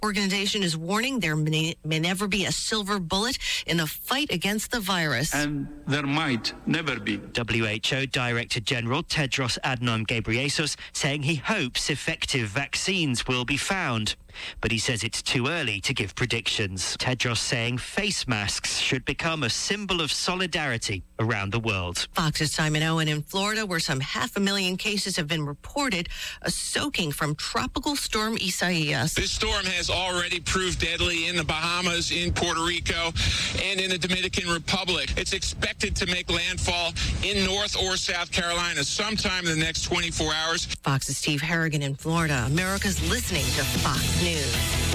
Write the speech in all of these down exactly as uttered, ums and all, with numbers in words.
organization is warning there may, may never be a silver bullet in the fight against the virus. And there might never be. W H O Director General Tedros Adhanom Ghebreyesus saying he hopes effective vaccines will be found. But he says it's too early to give predictions. Tedros saying face masks should become a symbol of solidarity around the world. Fox's Simon Owen in Florida, where some half a million cases have been reported, a soaking from Tropical Storm Isaias. This storm has already proved deadly in the Bahamas, in Puerto Rico, and in the Dominican Republic. It's expected to make landfall in North or South Carolina sometime in the next twenty-four hours. Fox's Steve Harrigan in Florida. America's listening to Fox News.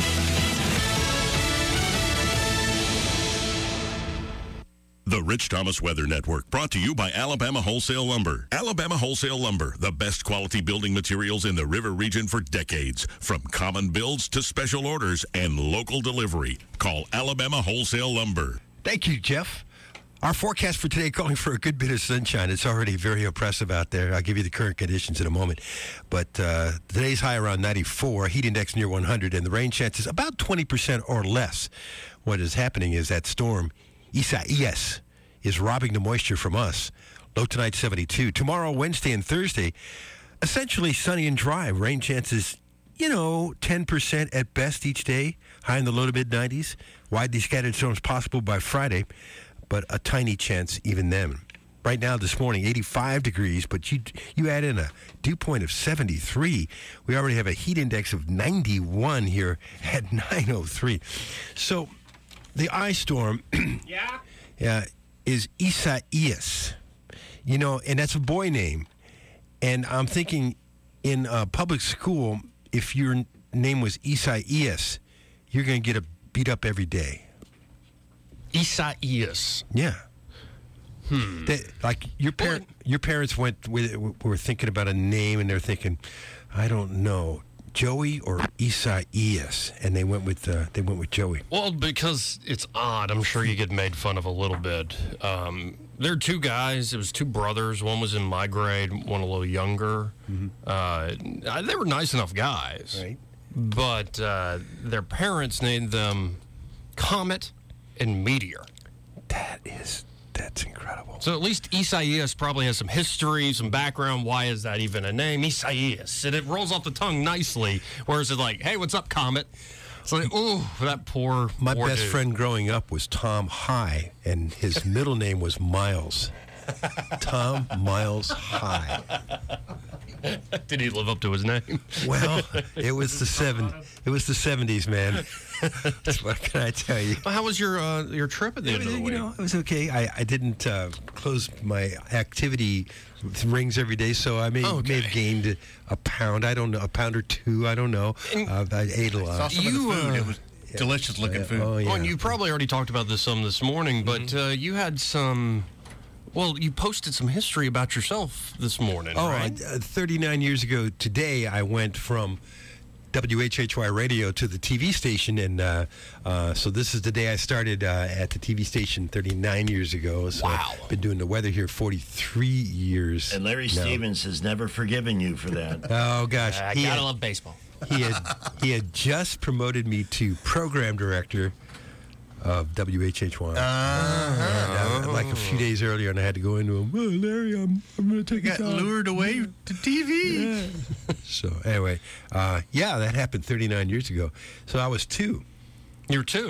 The Rich Thomas Weather Network, brought to you by Alabama Wholesale Lumber. Alabama Wholesale Lumber, the best quality building materials in the river region for decades. From common builds to special orders and local delivery. Call Alabama Wholesale Lumber. Thank you, Jeff. Our forecast for today calling for a good bit of sunshine. It's already very oppressive out there. I'll give you the current conditions in a moment. But uh, today's high around ninety-four, heat index near one hundred, and the rain chances about twenty percent or less. What is happening is that storm, Isaias, is robbing the moisture from us. Low tonight, seventy-two. Tomorrow, Wednesday, and Thursday, essentially sunny and dry. Rain chances, you know, ten percent at best each day. High in the low to mid nineties. Widely scattered storms possible by Friday, but a tiny chance even then. Right now, this morning, eighty-five degrees, but you you add in a dew point of seventy-three. We already have a heat index of ninety-one here at nine oh three. So the ice storm yeah. uh, is Isaias, you know, and that's a boy name. And I'm thinking in uh, public school, if your name was Isaias, you're going to get a beat up every day. Isaias. Yeah. Hmm. They, like your parent, your parents went with were thinking about a name, and they're thinking, I don't know, Joey or Isaias, and they went with uh, they went with Joey. Well, because it's odd, I'm sure you get made fun of a little bit. Um, there are two guys. It was two brothers. One was in my grade, one a little younger. Mm-hmm. Uh, they were nice enough guys, right? But uh, their parents named them Comet and Meteor. That is, that's incredible. So at least Isaias probably has some history, some background. Why is that even a name? Isaias. And it rolls off the tongue nicely. Whereas it's like, hey, what's up, Comet? It's like, ooh, that poor, My poor best dude. friend growing up was Tom High, and his middle name was Miles. Tom Miles High. Did he live up to his name? Well, it was the seven. It was the seventies, man. What can I tell you? Well, how was your uh, your trip at the It end was, of the you week? know, it was okay. I, I didn't uh, close my activity rings every day, so I may, Okay. may have gained a pound. I don't know, a pound or two. I don't know. Uh, I ate a lot. Saw some You, of the food. uh, It was delicious looking food. Oh, yeah. Well, and you probably already talked about this some this morning, but Mm-hmm. uh, you had some. Well, you posted some history about yourself this morning, Oh, right? uh, thirty-nine years ago today, I went from W H H Y radio to the T V station, and uh, uh, so this is the day I started uh, at the T V station thirty-nine years ago. So Wow. I've been doing the weather here forty-three years. And Larry now. Stevens has never forgiven you for that. Oh gosh, I he gotta had, love baseball. he had he had just promoted me to program director of W H H Y. Uh-huh. And, uh, like a few days earlier, and I had to go into him. Oh, Larry, I'm I'm going to take Got a job. lured away to T V. Yeah. So anyway, uh, yeah, that happened thirty-nine years ago. So I was two. You're two.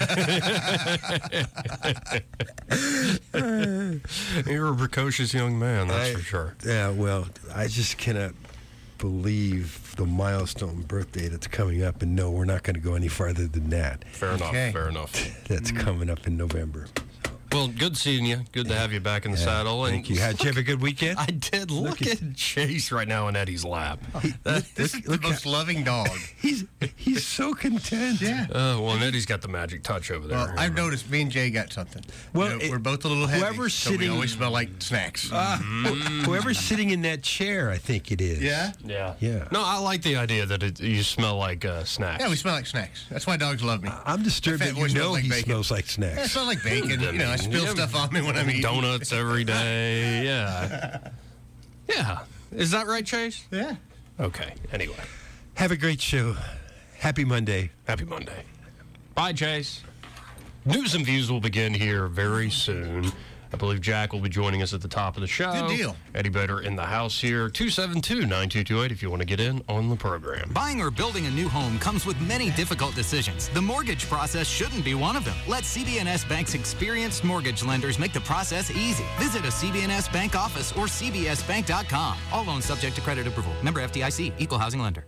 You're a precocious young man, that's I- for sure. Yeah, well, I just cannot believe the milestone birthday that's coming up. And no, we're not going to go any farther than that. Fair Okay. enough. Fair enough. That's coming up in November. Well, good seeing you. Good to have you back in the Yeah, saddle. Thank you. Had you have a good weekend? I did. Look, Look at, Chase right now in Eddie's lap. That- This is the most loving dog. He's he's so content. Yeah. uh, well, and Eddie's got the magic touch over there. Well, I've noticed me and Jay got something. Well, You know, it- we're both a little heavy, whoever's so we sitting- always smell like snacks. Uh, Whoever's sitting in that chair, I think it is. yeah? yeah. Yeah. No, I like the idea that it, you smell like uh, snacks. Yeah, we smell like snacks. That's why dogs love me. I'm disturbed My fat that you boy smells know like he bacon. smells like Yeah, I snacks. smell like bacon. You know, I spill Yeah. stuff on me when I'm eating. Donuts every day. Yeah. Yeah. Is that right, Chase? Yeah. Okay. Anyway. Have a great show. Happy Monday. Happy Monday. Bye, Chase. News and Views will begin here very soon. I believe Jack will be joining us at the top of the show. Good deal. Eddie Vedder in the house here. two seven two, nine two two eight if you want to get in on the program. Buying or building a new home comes with many difficult decisions. The mortgage process shouldn't be one of them. Let C B N S Bank's experienced mortgage lenders make the process easy. Visit a C B N S Bank office or c b s bank dot com. All loans subject to credit approval. Member F D I C. Equal housing lender.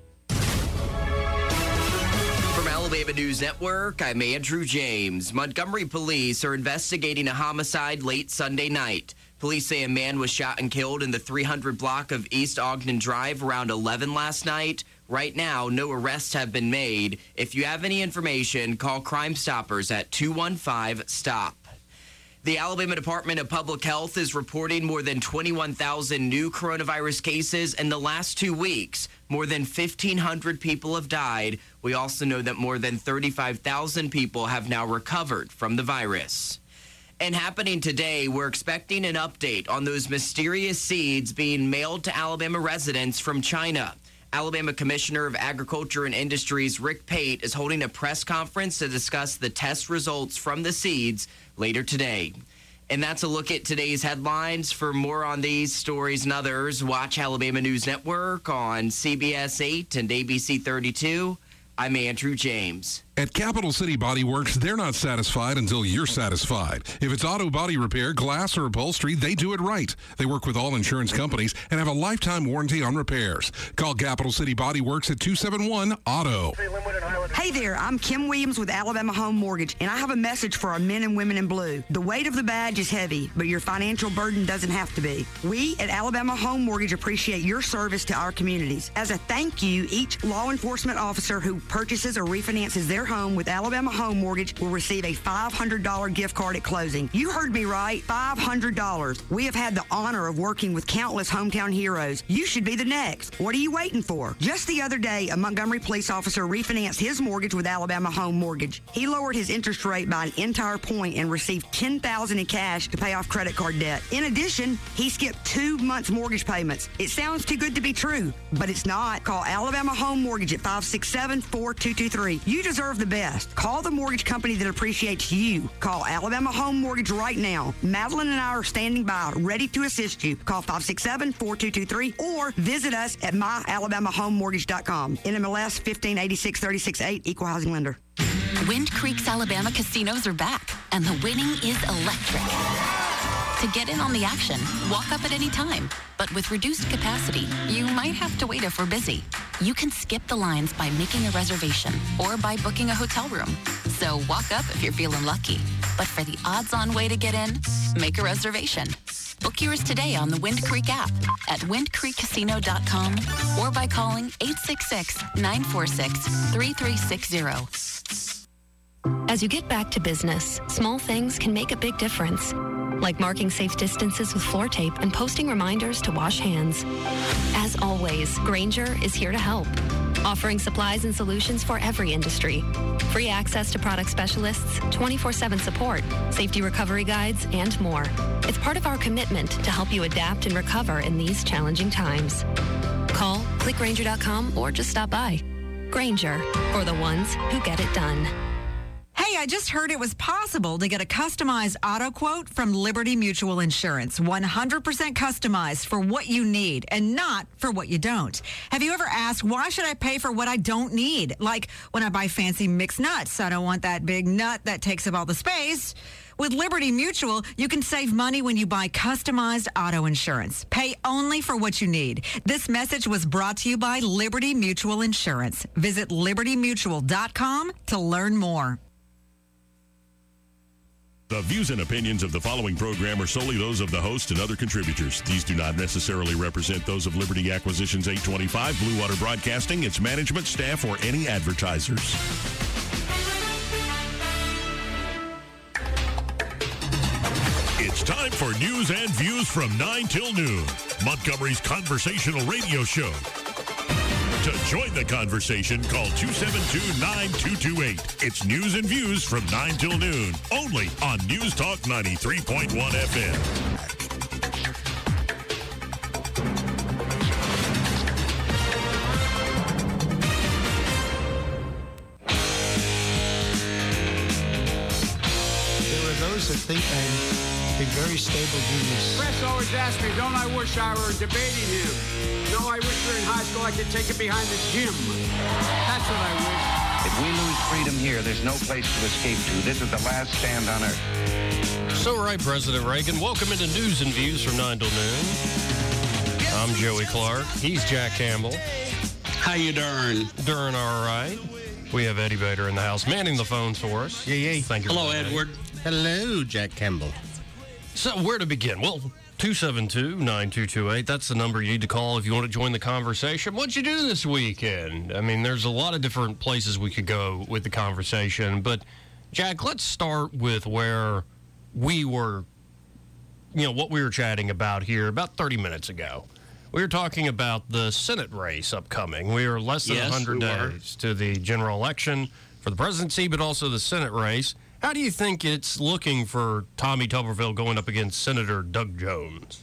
From Alabama News Network, I'm Andrew James. Montgomery police are investigating a homicide late Sunday night. Police say a man was shot and killed in the three hundred block of East Ogden Drive around eleven last night. Right now, no arrests have been made. If you have any information, call Crime Stoppers at two one five, stop. The Alabama Department of Public Health is reporting more than twenty-one thousand new coronavirus cases in the last two weeks. More than fifteen hundred people have died. We also know that more than thirty-five thousand people have now recovered from the virus. And happening today, we're expecting an update on those mysterious seeds being mailed to Alabama residents from China. Alabama Commissioner of Agriculture and Industries Rick Pate is holding a press conference to discuss the test results from the seeds later today. And that's a look at today's headlines. For more on these stories and others, watch Alabama News Network on C B S eight and A B C thirty-two. I'm Andrew James. At Capital City Body Works, they're not satisfied until you're satisfied. If it's auto body repair, glass, or upholstery, they do it right. They work with all insurance companies and have a lifetime warranty on repairs. Call Capital City Body Works at two seven one, auto. Hey there, I'm Kim Williams with Alabama Home Mortgage, and I have a message for our men and women in blue. The weight of the badge is heavy, but your financial burden doesn't have to be. We at Alabama Home Mortgage appreciate your service to our communities. As a thank you, each law enforcement officer who purchases or refinances their home with Alabama Home Mortgage will receive a five hundred dollars gift card at closing. You heard me right, five hundred dollars. We have had the honor of working with countless hometown heroes. You should be the next. What are you waiting for? Just the other day, a Montgomery police officer refinanced his mortgage with Alabama Home Mortgage. He lowered his interest rate by an entire point and received ten thousand dollars in cash to pay off credit card debt. In addition, he skipped two months mortgage payments. It sounds too good to be true, but it's not. Call Alabama Home Mortgage at five six seven, four two two three. You deserve the best. Call the mortgage company that appreciates you. Call Alabama Home Mortgage right now. Madeline and I are standing by, ready to assist you. Call five six seven, four two two three or visit us at my alabama home mortgage dot com. N M L S fifteen eighty-six thirty-six eight, Equal Housing Lender. Wind Creek's Alabama casinos are back, and the winning is electric. To get in on the action, walk up at any time. But with reduced capacity, you might have to wait if we're busy. You can skip the lines by making a reservation or by booking a hotel room. So walk up if you're feeling lucky. But for the odds-on way to get in, make a reservation. Book yours today on the Wind Creek app at wind creek casino dot com or by calling eight six six, nine four six, three three six zero. As you get back to business, small things can make a big difference. Like marking safe distances with floor tape and posting reminders to wash hands. As always, Grainger is here to help, offering supplies and solutions for every industry. Free access to product specialists, twenty-four seven support, safety recovery guides, and more. It's part of our commitment to help you adapt and recover in these challenging times. Call, click Grainger dot com, or just stop by. Grainger, for the ones who get it done. Hey, I just heard it was possible to get a customized auto quote from Liberty Mutual Insurance. one hundred percent customized for what you need and not for what you don't. Have you ever asked, why should I pay for what I don't need? Like when I buy fancy mixed nuts, I don't want that big nut that takes up all the space. With Liberty Mutual, you can save money when you buy customized auto insurance. Pay only for what you need. This message was brought to you by Liberty Mutual Insurance. Visit liberty mutual dot com to learn more. The views and opinions of the following program are solely those of the host and other contributors. These do not necessarily represent those of Liberty Acquisitions eight twenty-five, Blue Water Broadcasting, its management, staff, or any advertisers. It's time for News and Views from nine till noon, Montgomery's conversational radio show. To join the conversation, call two seven two, nine two two eight. It's News and Views from nine till noon, only on News Talk ninety-three point one F M. of those that think I'm a very stable genius. Press always asks me, don't I wish I were debating him? No, I wish we were in high school I could take it behind the gym. That's what I wish. If we lose freedom here, there's no place to escape to. This is the last stand on Earth. So right, President Reagan. Welcome into News and Views from nine till noon. I'm Joey Clark. He's Jack Campbell. How you doing? Doing all right. We have Eddie Bader in the house manning the phones for us. Yeah, yeah. Thank you. Hello, for that, Edward. Eddie. Hello, Jack Campbell. So where to begin? Well, two seven two, nine two two eight. That's the number you need to call if you want to join the conversation. What'd you do this weekend? I mean, there's a lot of different places we could go with the conversation. But, Jack, let's start with where we were, you know, what we were chatting about here about thirty minutes ago. We were talking about the Senate race upcoming. We are less than Yes, one hundred we were. days to the general election for the presidency, but also the Senate race. How do you think it's looking for Tommy Tuberville going up against Senator Doug Jones?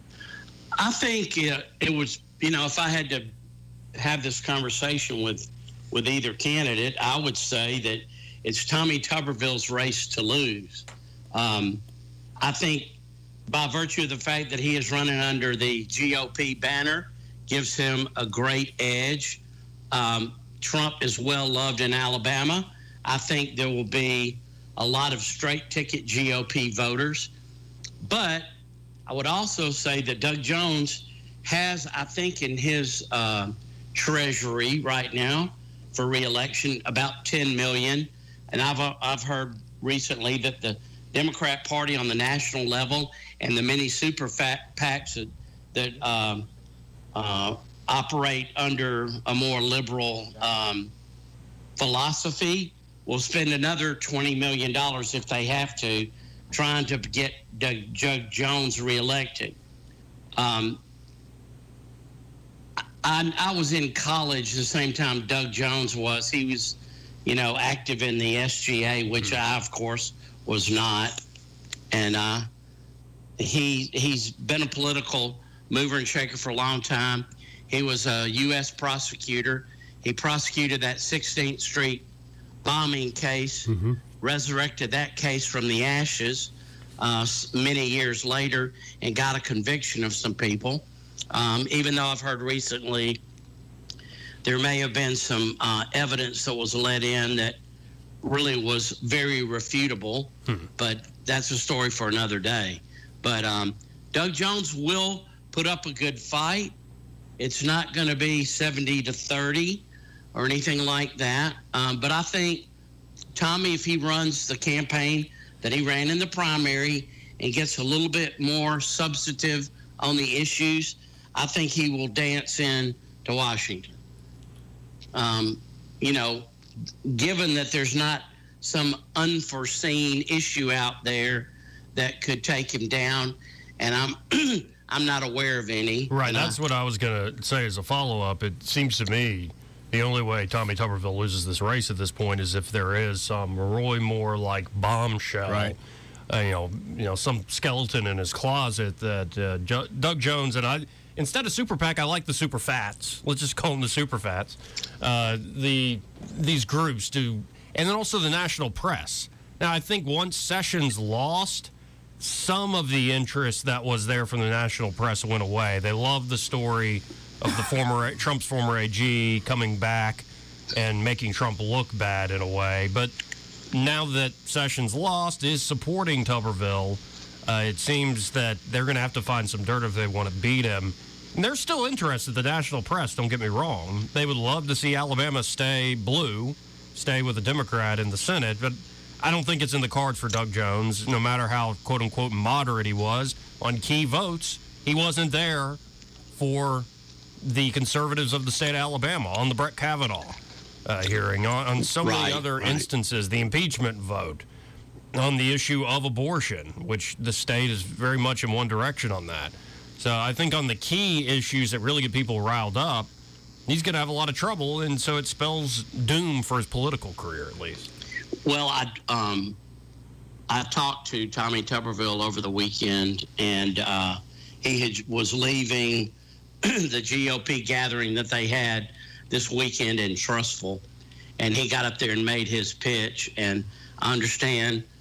I think it, it was, you know, if I had to have this conversation with, with either candidate, I would say that it's Tommy Tuberville's race to lose. Um, I think by virtue of the fact that he is running under the G O P banner, gives him a great edge. Um, Trump is well loved in Alabama. I think there will be a lot of straight ticket G O P voters. But I would also say that Doug Jones has, I think, in his uh, treasury right now for reelection about ten million. And I've I've heard recently that the Democrat Party on the national level and the many super fat PACs that, that um, uh, operate under a more liberal um, philosophy will spend another twenty million dollars if they have to, trying to get Doug, Doug Jones reelected. Um, I, I was in college the same time Doug Jones was. He was, you know, active in the S G A, which I, of course, was not. And uh, he he's been a political mover and shaker for a long time. He was a U S prosecutor. He prosecuted that sixteenth Street bombing case, mm-hmm. resurrected that case from the ashes uh, many years later, and got a conviction of some people. Um, even though I've heard recently there may have been some uh, evidence that was let in that really was very refutable, hmm. but that's a story for another day. But um, Doug Jones will put up a good fight. It's not going to be seventy to thirty or anything like that. Um, but I think Tommy, if he runs the campaign that he ran in the primary and gets a little bit more substantive on the issues, I think he will dance in to Washington. Um, you know, given that there's not some unforeseen issue out there that could take him down, and I'm I'm not aware of any. Right, that's I, what I was going to say as a follow-up. It seems to me the only way Tommy Tuberville loses this race at this point is if there is some Roy Moore-like bombshell, right. uh, you know, you know, some skeleton in his closet that uh, jo- Doug Jones and I. Instead of Super PAC, I like the Super Fats. Let's just call them the Super Fats. Uh, the these groups do, and then also the national press. Now, I think once Sessions lost, some of the interest that was there from the national press went away. They loved the story of the former Trump's former A G coming back and making Trump look bad in a way. But now that Sessions lost, is supporting Tuberville. Uh, it seems that they're going to have to find some dirt if they want to beat him. And they're still interested, the national press, don't get me wrong. They would love to see Alabama stay blue, stay with a Democrat in the Senate, but I don't think it's in the cards for Doug Jones, no matter how, quote-unquote, moderate he was on key votes. He wasn't there for the conservatives of the state of Alabama on the Brett Kavanaugh uh, hearing, on, on so many right, other right. instances, the impeachment vote, on the issue of abortion, which the state is very much in one direction on that. So I think on the key issues that really get people riled up, he's going to have a lot of trouble, and so it spells doom for his political career, at least. Well, I um, I talked to Tommy Tuberville over the weekend, and uh, he had, was leaving the G O P gathering that they had this weekend in Trussville, and he got up there and made his pitch, and I understand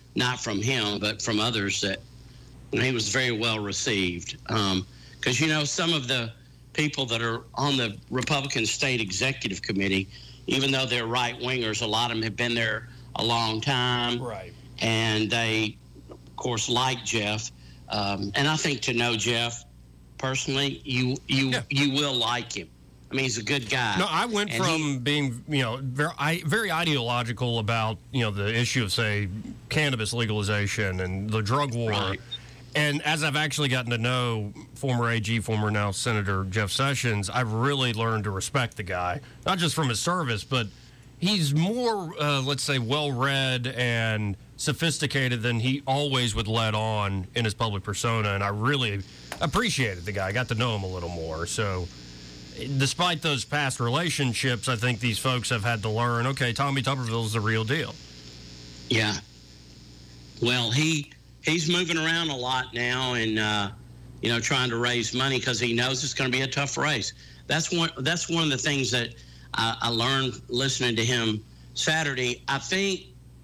not from him, but from others, that he was very well received. Because, um, you know, some of the people that are on the Republican State Executive Committee, even though they're right-wingers, a lot of them have been there a long time. Right. And they, of course, like Jeff. Um, and I think to know Jeff personally, you you yeah. you will like him. I mean, he's a good guy. No, I went and from he, being, you know, very, I, very ideological about, you know, the issue of, say, cannabis legalization and the drug war. Right. And as I've actually gotten to know former A G, former now Senator Jeff Sessions, I've really learned to respect the guy, not just from his service, but he's more, uh, let's say, well-read and sophisticated than he always would let on in his public persona. And I really appreciated the guy. I got to know him a little more. So despite those past relationships, I think these folks have had to learn, okay, Tommy Tuberville's the real deal. Yeah. Well, he he's moving around a lot now and, uh, you know, trying to raise money because he knows it's going to be a tough race. That's one, that's one of the things that I, I learned listening to him Saturday. I think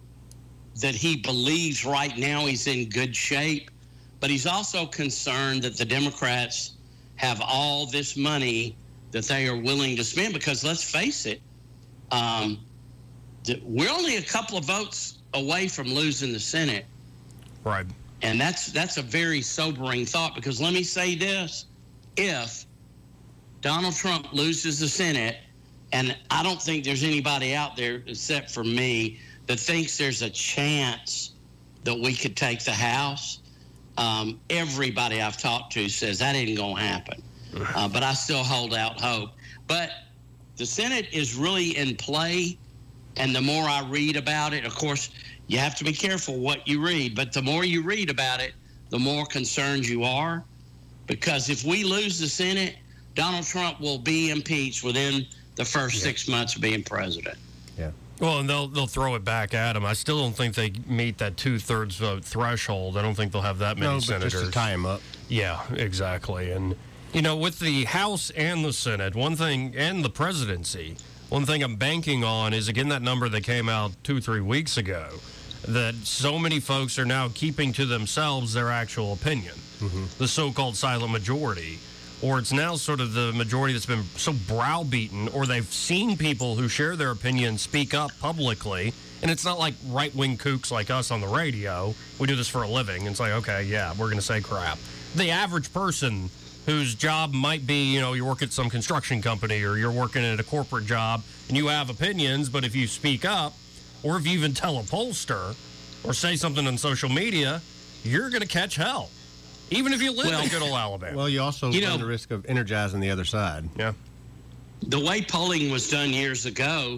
that he believes right now he's in good shape, but he's also concerned that the Democrats have all this money that they are willing to spend because, let's face it, um, we're only a couple of votes away from losing the Senate. Right. And that's that's a very sobering thought because let me say this. If Donald Trump loses the Senate, and I don't think there's anybody out there except for me that thinks there's a chance that we could take the House, um, everybody I've talked to says that ain't going to happen. Uh, but I still hold out hope. But the Senate is really in play, and the more I read about it, of course, you have to be careful what you read, but the more you read about it, the more concerned you are, because if we lose the Senate, Donald Trump will be impeached within the first yeah. six months of being president. Yeah. Well, and they'll they'll throw it back at him. I still don't think they meet that two-thirds vote threshold. I don't think they'll have that many no, senators. Just to tie him up. Yeah, exactly. And you know, with the House and the Senate, one thing, and the presidency, one thing I'm banking on is, again, that number that came out two, three weeks ago, that so many folks are now keeping to themselves their actual opinion, mm-hmm. the so-called silent majority, or it's now sort of the majority that's been so browbeaten, or they've seen people who share their opinion speak up publicly, and it's not like right-wing kooks like us on the radio. We do this for a living. It's like, okay, yeah, we're going to say crap. The average person whose job might be, you know, you work at some construction company or you're working at a corporate job and you have opinions, but if you speak up or if you even tell a pollster or say something on social media, you're going to catch hell, even if you live well, in good old Alabama. Well, you also you run know, the risk of energizing the other side. Yeah. The way polling was done years ago,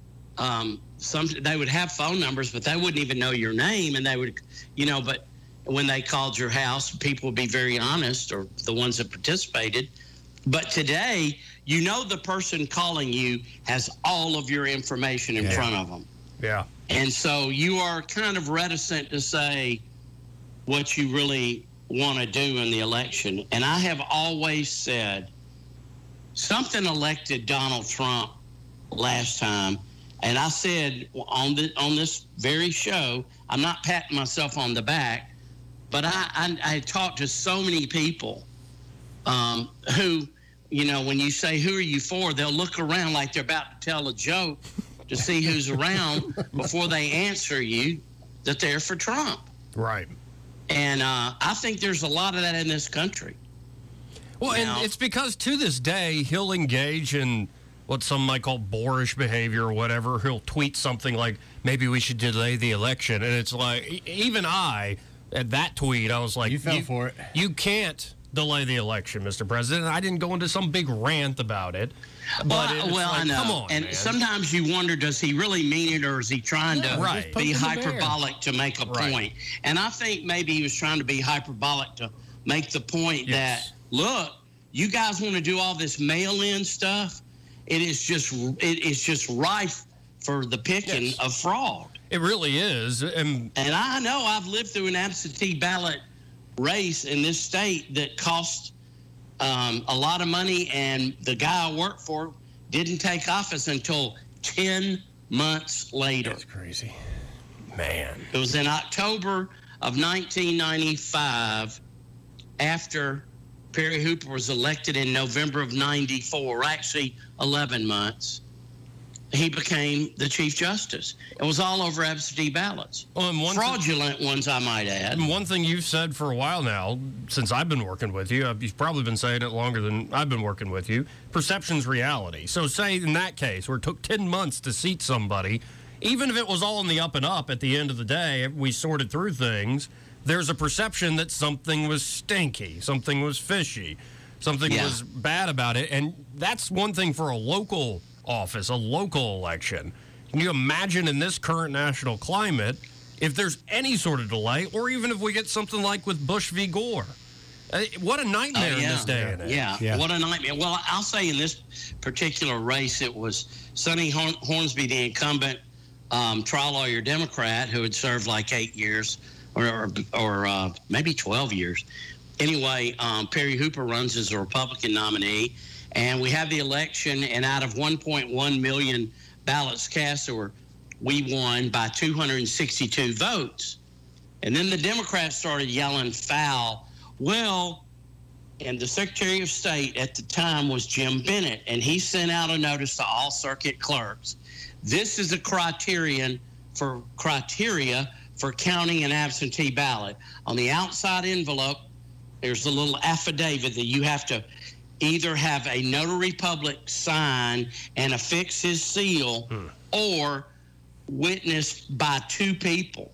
um, some they would have phone numbers, but they wouldn't even know your name, and they would, you know, but when they called your house, people would be very honest, or the ones that participated. But today, you know the person calling you has all of your information in yeah. front of them. Yeah. And so you are kind of reticent to say what you really want to do in the election. And I have always said something elected Donald Trump last time, and I said on the, on this very show, I'm not patting myself on the back, but I, I, I talked to so many people um, who, you know, when you say, who are you for? They'll look around like they're about to tell a joke to see who's around before they answer you that they're for Trump. Right. And uh, I think there's a lot of that in this country. Well, now, and it's because to this day, he'll engage in what some might call boorish behavior or whatever. He'll tweet something like, maybe we should delay the election. And it's like, even I, at that tweet, I was like, you fell you, for it. You can't delay the election, Mister President. I didn't go into some big rant about it. But well, well like, I know. Come on, and man. Sometimes you wonder, does he really mean it, or is he trying yeah, to right. be hyperbolic to make a right. point? And I think maybe he was trying to be hyperbolic to make the point yes. that, look, you guys want to do all this mail-in stuff? It is just it is just rife for the picking yes. of fraud. It really is. And, and I know I've lived through an absentee ballot race in this state that cost um, a lot of money, and the guy I worked for didn't take office until ten months later. That's crazy. Man. It was in October of nineteen ninety-five, after Perry Hooper was elected in November of ninety-four, actually eleven months. He became the Chief Justice. It was all over absentee ballots. Well, and one Fraudulent th- ones, I might add. And one thing you've said for a while now, since I've been working with you, you've probably been saying it longer than I've been working with you, perception's reality. So say in that case, where it took ten months to seat somebody, even if it was all in the up and up at the end of the day, we sorted through things, there's a perception that something was stinky, something was fishy, something Yeah. was bad about it. And that's one thing for a local office, a local election. Can you imagine in this current national climate if there's any sort of delay, or even if we get something like with Bush v. Gore? Uh, what a nightmare Oh, yeah. in this day and age. Yeah. yeah, what a nightmare. Well, I'll say in this particular race, it was Sonny Horn- Hornsby, the incumbent um, trial lawyer Democrat, who had served like eight years or, or, or uh, maybe twelve years. Anyway, um, Perry Hooper runs as a Republican nominee. And we have the election, and out of one point one million ballots cast, or we won by two hundred sixty-two votes. And then the Democrats started yelling foul. Well, and the Secretary of State at the time was Jim Bennett, and he sent out a notice to all circuit clerks. This is a criterion for criteria for counting an absentee ballot. On the outside envelope, there's a little affidavit that you have to either have a notary public sign and affix his seal, hmm. or witnessed by two people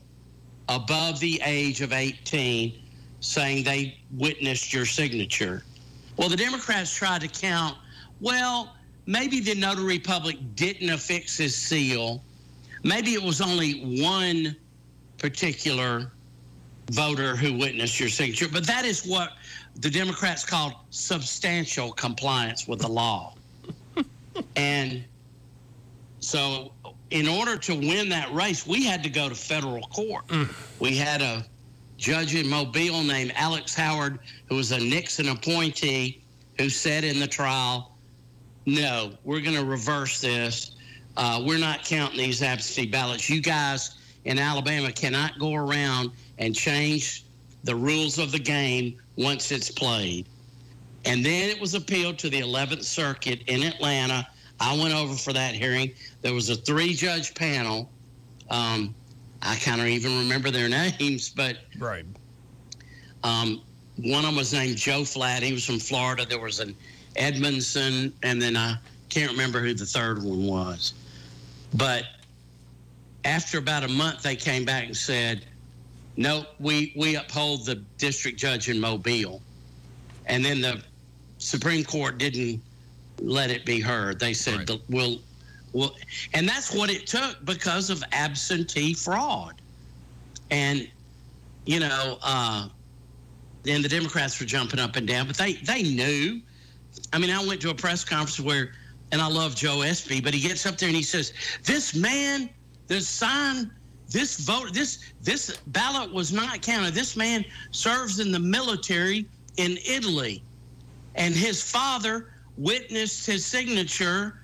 above the age of eighteen saying they witnessed your signature. Well, the Democrats tried to count, well, maybe the notary public didn't affix his seal. Maybe it was only one particular voter who witnessed your signature. But that is what the Democrats called substantial compliance with the law. And so in order to win that race, we had to go to federal court. Mm. We had a judge in Mobile named Alex Howard, who was a Nixon appointee, who said in the trial, no, we're going to reverse this. Uh, we're not counting these absentee ballots. You guys in Alabama cannot go around and change the rules of the game once it's played. And then it was appealed to the eleventh Circuit in Atlanta. I went over for that hearing. There was a three-judge panel. Um, I kind of even remember their names, but right. Um, one of them was named Joe Flatt. He was from Florida. There was an Edmondson, and then I can't remember who the third one was. But after about a month, they came back and said, no, we, we uphold the district judge in Mobile. And then the Supreme Court didn't let it be heard. They said, right. we'll, we'll, and that's what it took because of absentee fraud. And, you know, uh, then the Democrats were jumping up and down, but they, they knew. I mean, I went to a press conference where, and I love Joe Espy, but he gets up there and he says, this man, this sign, this vote, this this ballot was not counted. This man serves in the military in Italy, and his father witnessed his signature,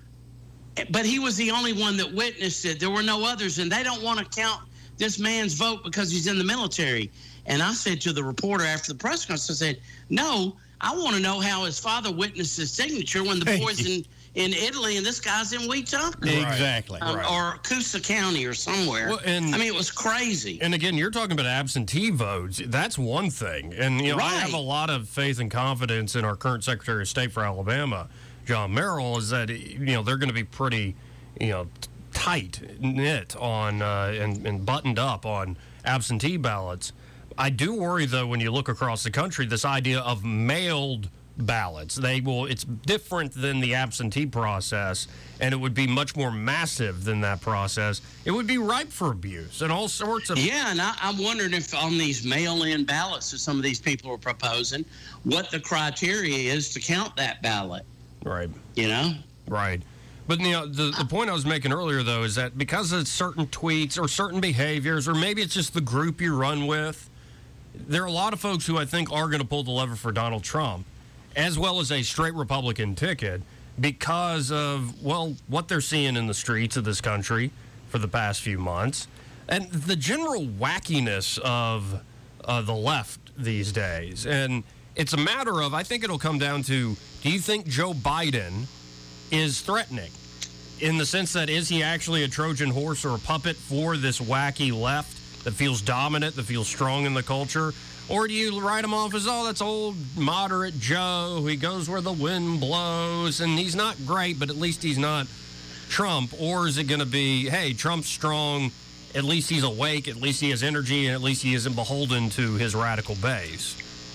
but he was the only one that witnessed it. There were no others, and they don't want to count this man's vote because he's in the military. And I said to the reporter after the press conference, I said, no, I want to know how his father witnessed his signature when the boy's in in Italy, and this guy's in Wetumpka. Exactly. Um, right. Or Coosa County or somewhere. Well, and, I mean, it was crazy. And again, you're talking about absentee votes. That's one thing. And, you know, Right. I have a lot of faith and confidence in our current Secretary of State for Alabama, John Merrill, is that, you know, they're going to be pretty, you know, tight knit on uh, and, and buttoned up on absentee ballots. I do worry, though, when you look across the country, this idea of mailed ballots. They will. It's different than the absentee process, and it would be much more massive than that process. It would be ripe for abuse and all sorts of. Yeah, and I, I'm wondering if on these mail-in ballots that some of these people are proposing, what the criteria is to count that ballot. Right. You know. Right. But you know, the the point I was making earlier, though, is that because of certain tweets or certain behaviors, or maybe it's just the group you run with, there are a lot of folks who I think are going to pull the lever for Donald Trump, as well as a straight Republican ticket, because of, well, what they're seeing in the streets of this country for the past few months. and the general wackiness of uh, the left these days. And it's a matter of, I think it'll come down to, do you think Joe Biden is threatening? In the sense that, is he actually a Trojan horse or a puppet for this wacky left that feels dominant, that feels strong in the culture? Or do you write him off as, oh, that's old moderate Joe, he goes where the wind blows, and he's not great, but at least he's not Trump? Or is it going to be, hey, Trump's strong, at least he's awake, at least he has energy, and at least he isn't beholden to his radical base?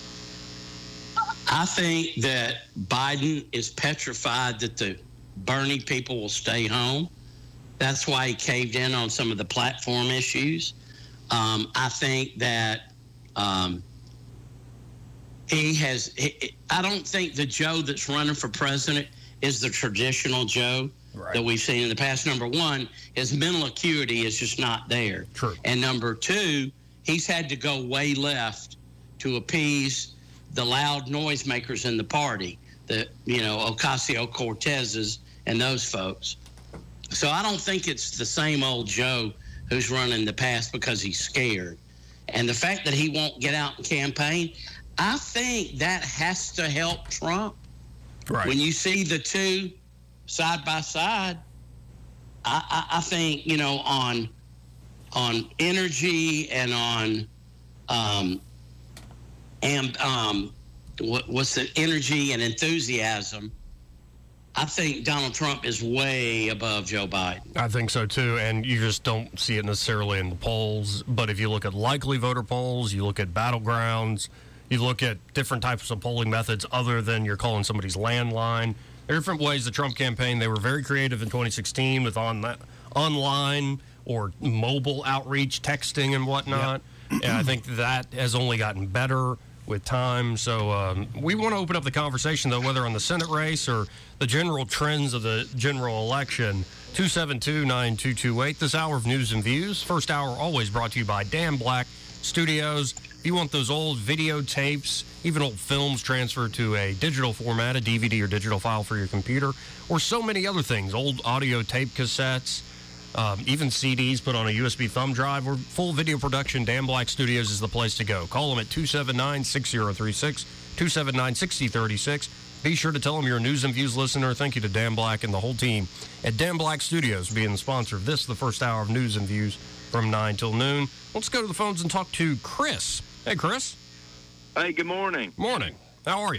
I think that Biden is petrified that the Bernie people will stay home. That's why he caved in on some of the platform issues. Um, I think that um, he has, he, I don't think the Joe that's running for president is the traditional Joe right. that we've seen in the past. Number one, his mental acuity is just not there. True. And number two, he's had to go way left to appease the loud noisemakers in the party, the, you know, Ocasio-Cortez's and those folks. So I don't think it's the same old Joe who's running the past because he's scared. And the fact that he won't get out and campaign, I think that has to help Trump. Right. When you see the two side by side, I, I, I think, you know, on on energy and on um, and um, what, what's the energy and enthusiasm, I think Donald Trump is way above Joe Biden. I think so, too, and you just don't see it necessarily in the polls. But if you look at likely voter polls, you look at battlegrounds, you look at different types of polling methods other than you're calling somebody's landline. There are different ways the Trump campaign, they were very creative in twenty sixteen with on that, online or mobile outreach, texting and whatnot. Yep. And I think that has only gotten better with time. So um, we want to open up the conversation, though, whether on the Senate race or the general trends of the general election. two seven two, nine two two eight. This hour of news and views. First hour always brought to you by Dan Black Studios. If you want those old videotapes, even old films transferred to a digital format, a D V D or digital file for your computer, or so many other things, old audio tape cassettes, Um, even C Ds put on a U S B thumb drive, or full video production, Dan Black Studios is the place to go. Call them at two seven nine, six zero three six, two seven nine, six zero three six. Be sure to tell them you're a News and Views listener. Thank you to Dan Black and the whole team at Dan Black Studios being the sponsor of this, the first hour of News and Views from nine till noon. Let's go to the phones and talk to Chris. Hey, Chris. Hey, good morning. Morning. How are you?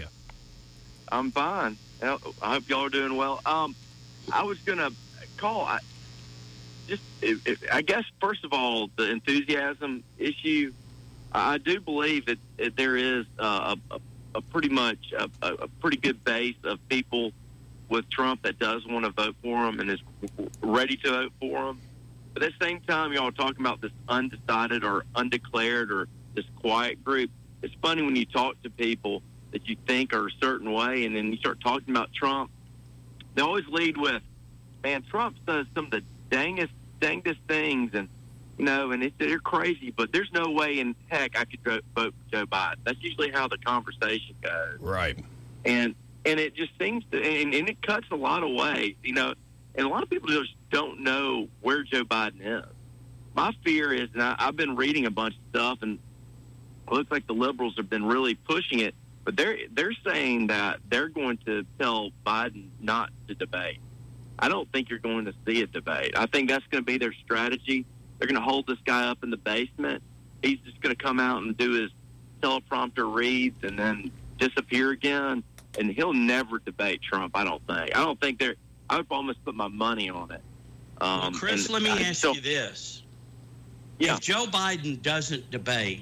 I'm fine. I hope y'all are doing well. Um, I was going to call... I, Just, it, it, I guess, first of all, the enthusiasm issue, I do believe that, that there is uh, a, a pretty much a, a pretty good base of people with Trump that does want to vote for him and is ready to vote for him. But at the same time, y'all are talking about this undecided or undeclared or this quiet group. It's funny when you talk to people that you think are a certain way, and then you start talking about Trump. They always lead with, man, Trump does some of the dangest, dangest things, and you know, and it, they're crazy, but there's no way in heck I could vote for Joe Biden. That's usually how the conversation goes. Right. And and it just seems to, and, and it cuts a lot of ways, you know, and a lot of people just don't know where Joe Biden is. My fear is, and I, I've been reading a bunch of stuff, and it looks like the liberals have been really pushing it, but they're they're saying that they're going to tell Biden not to debate. I don't think you're going to see a debate. I think that's going to be their strategy. They're going to hold this guy up in the basement. He's just going to come out and do his teleprompter reads and then disappear again, and he'll never debate Trump, I don't think. I don't think they're – I would almost put my money on it. Um, well, Chris, let me I ask still, you this. Yeah. If Joe Biden doesn't debate,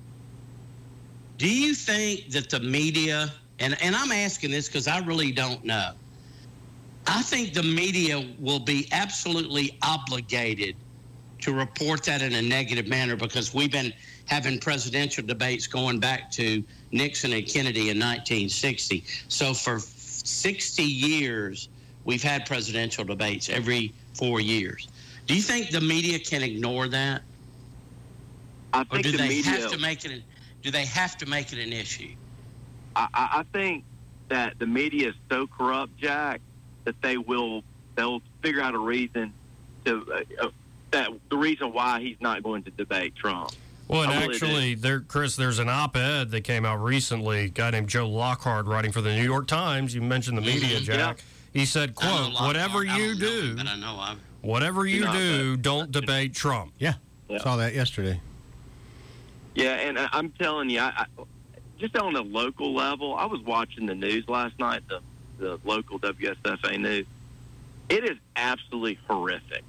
do you think that the media – and and I'm asking this because I really don't know. I think the media will be absolutely obligated to report that in a negative manner because we've been having presidential debates going back to Nixon and Kennedy in nineteen sixty. So for sixty years, we've had presidential debates every four years. Do you think the media can ignore that? I think or do the they media, have to make it? Do they have to make it an issue? I, I think that the media is so corrupt, Jack, that they will they'll figure out a reason to uh, that the reason why he's not going to debate Trump. Well, and I really actually, there, Chris, there's an op-ed that came out recently. A guy named Joe Lockhart, writing for the New York Times. You mentioned the media, Mhm. Jack. Yeah. He said, I know "quote Lockhart. Whatever I you don't know do, him, but I know I've- whatever you Yeah, do, don't debate Trump." Yeah, Yeah. saw that yesterday. Yeah, and I- I'm telling you, I, I, just on a local level, I was watching the news last night, the, the local W S F A news. It is absolutely horrific.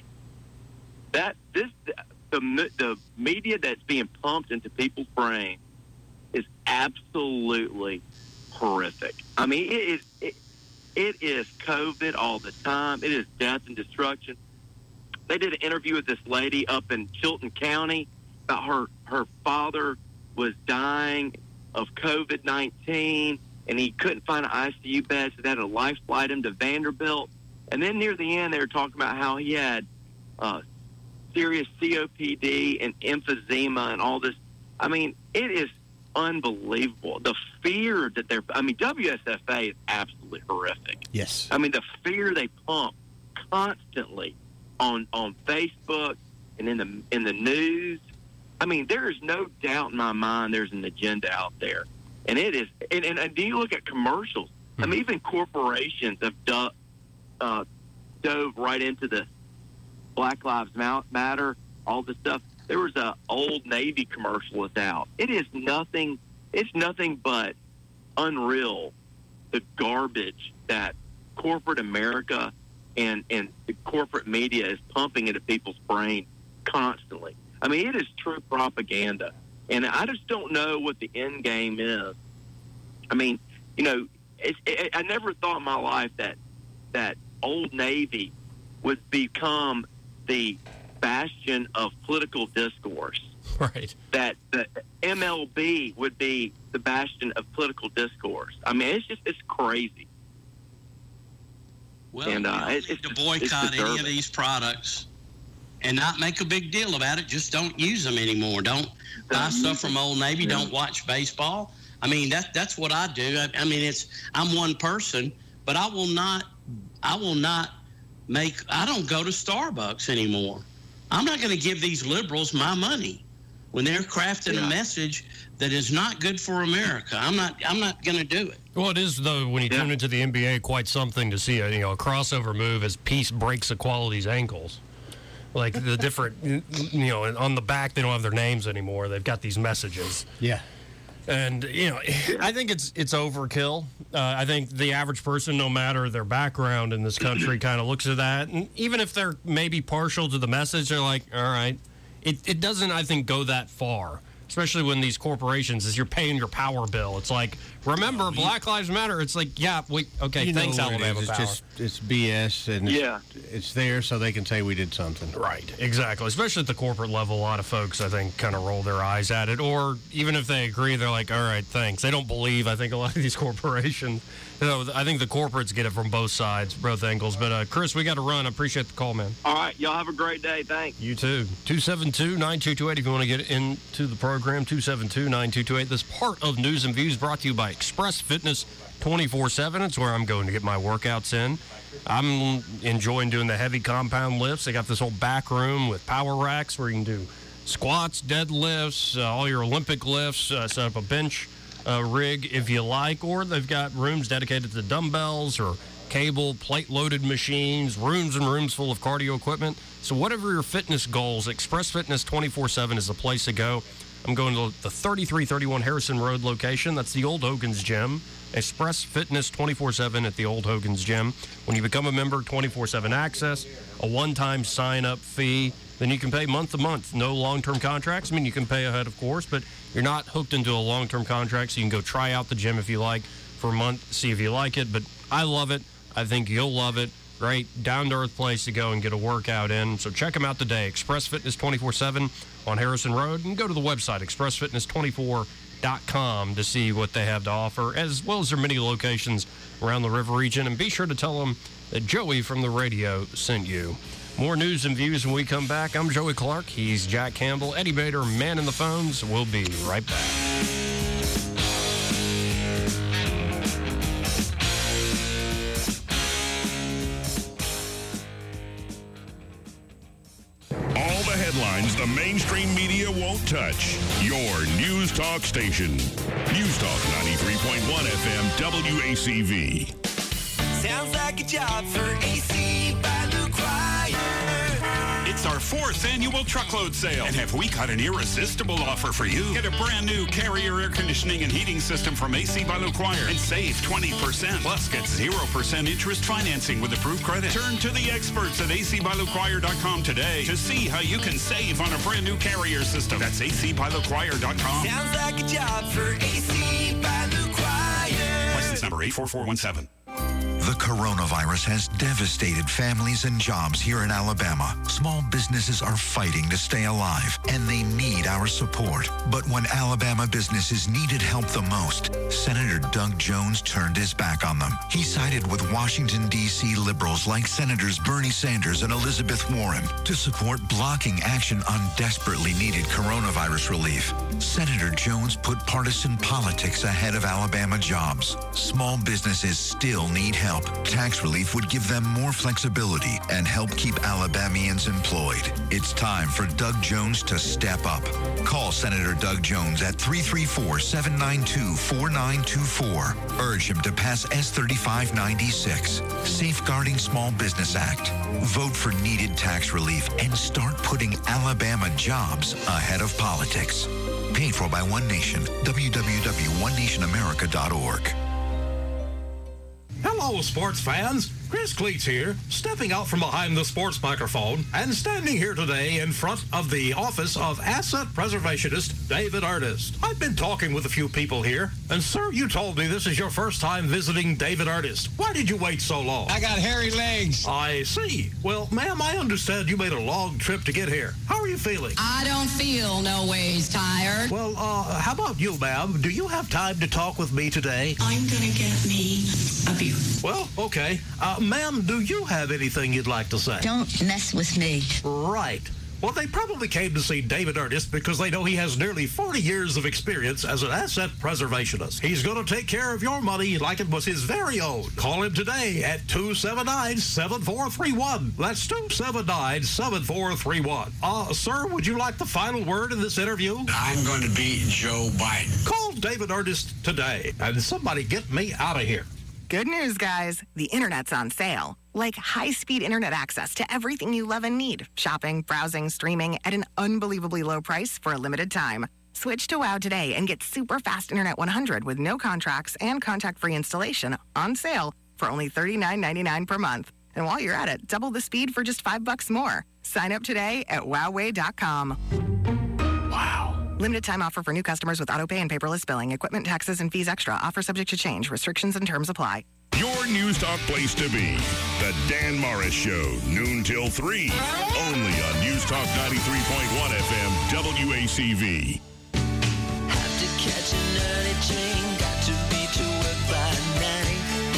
That this the the media that's being pumped into people's brains is absolutely horrific. I mean, it is it, it is COVID all the time. It is death and destruction. They did an interview with this lady up in Chilton County about her her father was dying of COVID nineteen, and he couldn't find an I C U bed, so they had to life flight him to Vanderbilt. And then near the end, they were talking about how he had uh, serious C O P D and emphysema and all this. I mean, it is unbelievable. The fear that they're, I mean, W S F A is absolutely horrific. Yes. I mean, the fear they pump constantly on on Facebook and in the in the news. I mean, there is no doubt in my mind there's an agenda out there. And it is, and, and, and do you look at commercials? I mean, even corporations have done, uh, dove right into the Black Lives Matter, all this stuff. There was a Old Navy commercial that's out. It is nothing, it's nothing but unreal, the garbage that corporate America and, and the corporate media is pumping into people's brains constantly. I mean, it is true propaganda. And I just don't know what the end game is. I mean, you know, it's, it, I never thought in my life that that Old Navy would become the bastion of political discourse. Right. That the M L B would be the bastion of political discourse. I mean, it's just, it's crazy. Well, and, you uh, don't it's, need it's, to boycott it's any of disturbing. these products and not make a big deal about it. Just don't use them anymore. Don't buy stuff from Old Navy. Yeah. Don't watch baseball. I mean, that that's what I do. I, I mean, it's I'm one person, but I will not. I will not make. I don't go to Starbucks anymore. I'm not going to give these liberals my money when they're crafting Yeah. a message that is not good for America. I'm not. I'm not going to do it. Well, it is, though, when you tune into the N B A, quite something to see a, you know, a crossover move as Peace breaks Equality's ankles. Like the different, you know, on the back, they don't have their names anymore. They've got these messages. Yeah. And, you know, I think it's it's overkill. Uh, I think the average person, no matter their background in this country, kind of looks at that. And even if they're maybe partial to the message, they're like, all right. It, it doesn't, I think, go that far. Especially when these corporations, as you're paying your power bill, it's like, remember, Black Lives Matter. It's like, yeah, we okay, You know thanks, what it Alabama is. Power. It's just it's B S, and it's, Yeah. it's there so they can say we did something. Right, exactly. Especially at the corporate level, a lot of folks, I think, kind of roll their eyes at it. Or even if they agree, they're like, all right, thanks. They don't believe, I think, a lot of these corporations. You know, I think the corporates get it from both sides, both angles. But, uh, Chris, we got to run. I appreciate the call, man. All right, y'all have a great day. Thanks. You too. two seven two, nine two two eight if you want to get into the program. two seven two, nine two two eight. This part of News and Views brought to you by Express Fitness twenty-four seven. It's where I'm going to get my workouts in. I'm enjoying doing the heavy compound lifts. They got this whole back room with power racks where you can do squats, deadlifts, uh, all your Olympic lifts, uh, set up a bench uh, rig if you like, or they've got rooms dedicated to dumbbells or cable, plate-loaded machines, rooms and rooms full of cardio equipment. So whatever your fitness goals, Express Fitness twenty-four seven is the place to go. I'm going to the thirty-three thirty-one Harrison Road location. That's the old Hogan's Gym. Express Fitness twenty-four seven at the old Hogan's Gym. When you become a member, twenty-four seven access, a one-time sign-up fee. Then you can pay month to month. No long-term contracts. I mean, you can pay ahead, of course, but you're not hooked into a long-term contract, so you can go try out the gym if you like for a month, see if you like it. But I love it. I think you'll love it. Great, down-to-earth place to go and get a workout in. So check them out today. Express Fitness twenty-four seven on Harrison Road. And go to the website, express fitness twenty-four dot com, to see what they have to offer, as well as their many locations around the river region. And be sure to tell them that Joey from the radio sent you. More news and views when we come back. I'm Joey Clark. He's Jack Campbell. Eddie Bader, man in the phones. We'll be right back. All mainstream media won't touch. Your News Talk station. News Talk ninety-three point one F M W A C V. Sounds like a job for A C by Luke Cryer. It's our fourth annual truckload sale. And have we got an irresistible offer for you? Get a brand new Carrier air conditioning and heating system from A C by L'Acquire and save twenty percent. Plus, get zero percent interest financing with approved credit. Turn to the experts at A C by L'Acquire dot com today to see how you can save on a brand new Carrier system. That's A C by L'Acquire dot com. Sounds like a job for A C by L'Acquire. License number eight four four one seven. The coronavirus has devastated families and jobs here in Alabama. Small businesses are fighting to stay alive, and they need our support. But when Alabama businesses needed help the most, Senator Doug Jones turned his back on them. He sided with Washington, D C liberals like Senators Bernie Sanders and Elizabeth Warren to support blocking action on desperately needed coronavirus relief. Senator Jones put partisan politics ahead of Alabama jobs. Small businesses still need help. Tax relief would give them more flexibility and help keep Alabamians employed. It's time for Doug Jones to step up. Call Senator Doug Jones at three three four, seven nine two, four nine two four. Urge him to pass S thirty-five ninety-six, Safeguarding Small Business Act. Vote for needed tax relief and start putting Alabama jobs ahead of politics. Paid for by One Nation. w w w dot one nation america dot org. Hello, sports fans. Chris Cleats here, stepping out from behind the sports microphone and standing here today in front of the office of asset preservationist David Artist. I've been talking with a few people here, and sir, you told me this is your first time visiting David Artist. Why did you wait so long? I got hairy legs. I see. Well, ma'am, I understand you made a long trip to get here. How are you feeling? I don't feel no ways tired. Well, uh, how about you, ma'am? Do you have time to talk with me today? I'm gonna get me a beer. Well, okay. Uh, ma'am, do you have anything you'd like to say? Don't mess with me. Right. Well, they probably came to see David Artist because they know he has nearly forty years of experience as an asset preservationist. He's going to take care of your money like it was his very own. Call him today at two seven nine, seven four three one. That's two seven nine, seven four three one. Uh, sir, would you like the final word in this interview? I'm going to beat Joe Biden. Call David Artist today and somebody get me out of here. Good news, guys. The internet's on sale. Like high-speed internet access to everything you love and need. Shopping, browsing, streaming at an unbelievably low price for a limited time. Switch to WOW today and get super fast Internet one hundred with no contracts and contact-free installation on sale for only thirty-nine ninety-nine per month. And while you're at it, double the speed for just five bucks more. Sign up today at wowway dot com. Wow. Limited time offer for new customers with autopay and paperless billing. Equipment, taxes, and fees extra. Offer subject to change. Restrictions and terms apply. Your News Talk place to be. The Dan Morris Show, noon till three. Only on News Talk ninety-three point one F M, W A C V. Have to catch an early train, got to be to work by nine.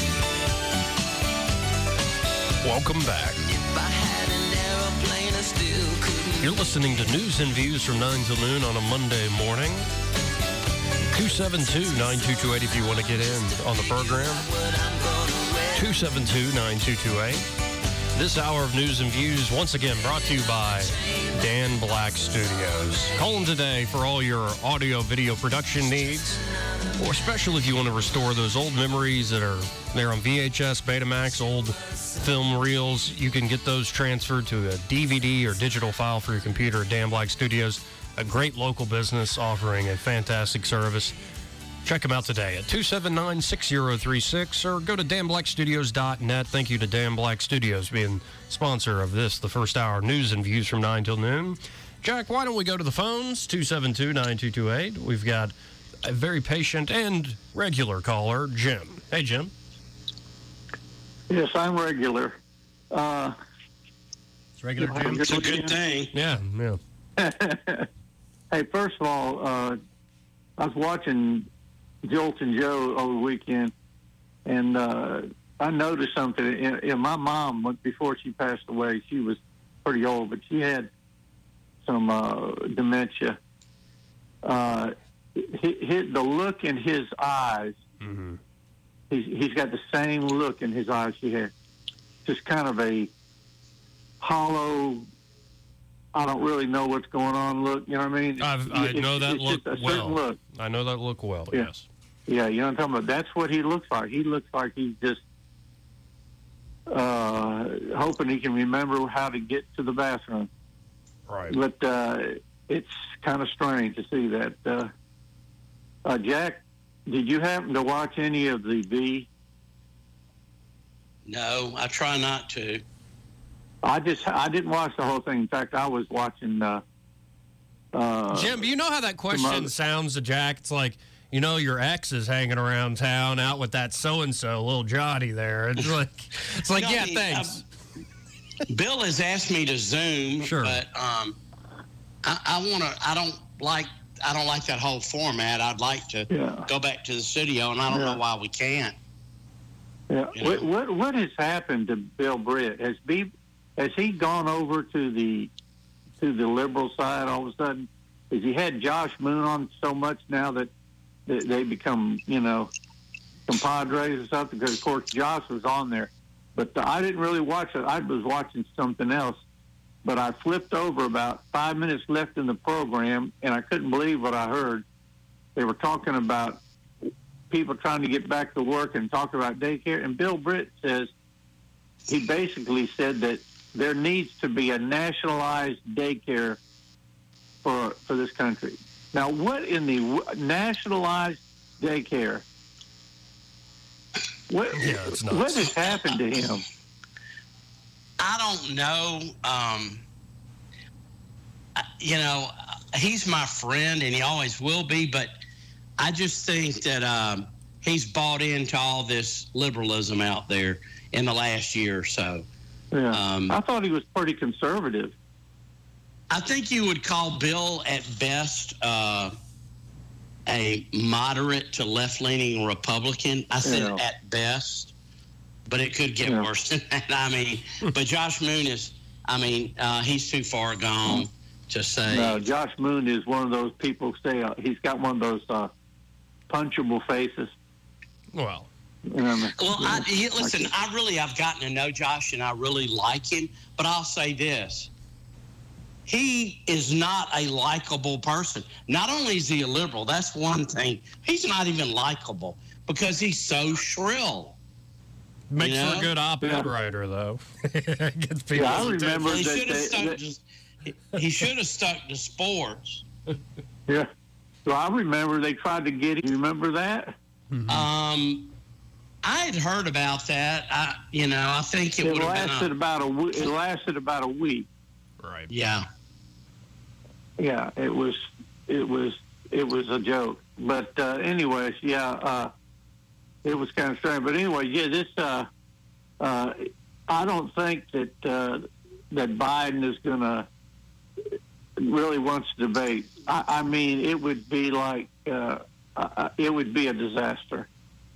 Welcome back. If I had an aeroplane, I still couldn't. You're listening to News and Views from nine till noon on a Monday morning. two seven two, nine two two eight if you want to get in on the program. two seven two, nine two two eight. This hour of News and Views, once again, brought to you by Dan Black Studios. Call them today for all your audio, video production needs, or especially if you want to restore those old memories that are there on V H S, Betamax, old film reels. You can get those transferred to a D V D or digital file for your computer at Dan Black Studios. A great local business offering a fantastic service. Check them out today at two seven nine, six zero three six or go to dan black studios dot net. Thank you to Dan Black Studios being sponsor of this, the first hour News and Views from nine till noon. Jack, why don't we go to the phones? two seven two, nine two two eight. We've got a very patient and regular caller, Jim. Hey, Jim. Yes, I'm regular. Uh, it's regular, Jim. It's a good thing. Yeah, yeah. Hey, first of all, uh, I was watching Joltin' Joe over the weekend, and uh, I noticed something. In, in my mom, before she passed away, she was pretty old, but she had some uh, dementia. Uh, he, he, the look in his eyes, mm-hmm. he's, he's got the same look in his eyes she had. Just kind of a hollow, I don't really know what's going on. Look, you know what I mean? I've, I It's- know that it's look just a well. certain look. I know that look well. Yeah. Yes. Yeah, you know what I'm talking about. That's what he looks like. He looks like he's just uh, hoping he can remember how to get to the bathroom. Right. But uh, it's kind of strange to see that. Uh, uh, Jack, did you happen to watch any of the V? No, I try not to. I just I didn't watch the whole thing. In fact, I was watching. Uh, uh, Jim, you know how that question other- sounds to Jack? It's like, you know, your ex is hanging around town out with that so-and-so, little Johnny there. It's like, it's like, No, yeah, I mean, thanks. um, Bill has asked me to Zoom, Sure. but um, I, I want to. I don't like. I don't like that whole format. I'd like to Yeah. go back to the studio, and I don't Yeah. know why we can't. Yeah. You know? What, what what has happened to Bill Britt? Has be has he gone over to the to the liberal side all of a sudden? Has he had Josh Moon on so much now that, that they become, you know, compadres or something? Because of course Josh was on there, but I didn't really watch it. I was watching something else, but I flipped over about five minutes left in the program, and I couldn't believe what I heard. They were talking about people trying to get back to work and talk about daycare. And Bill Britt says, he basically said that there needs to be a nationalized daycare for for this country. Now, what in the w- nationalized daycare? What, Yeah, it's nuts. what has happened to him? I don't know. Um, I- you know, he's my friend, and he always will be. But I just think that um, he's bought into all this liberalism out there in the last year or so. Yeah, Um, I thought he was pretty conservative. I think you would call Bill at best uh, a moderate to left-leaning Republican. I said Yeah. at best, but it could get Yeah. worse than that. I mean, but Josh Moon is, I mean, uh, he's too far gone to say. No, Josh Moon is one of those people say uh, he's got one of those uh, punchable faces. Well, You know what I mean? Well, I, Yeah. he, listen, Like- I really, I've gotten to know Josh, and I really like him. But I'll say this. He is not a likable person. Not only is he a liberal, that's one thing. He's not even likable because he's so shrill. makes You for know? a good op-ed Yeah. writer, though. Gets people Yeah, I to- remember Well, he that should have they- stuck that- to, he, he should have stuck to sports. Yeah. So I remember they tried to get him. You remember that? Um, I had heard about that. I, you know, I think it, It would have lasted been a, about a week. It lasted about a week. Right. yeah. Yeah, it was, it was, it was a joke. But uh, anyways, yeah, uh, it was kind of strange. But anyway, yeah, this. Uh, uh, I don't think that uh, that Biden is going to really wants to debate. I, I mean, it would be like uh, uh, it would be a disaster.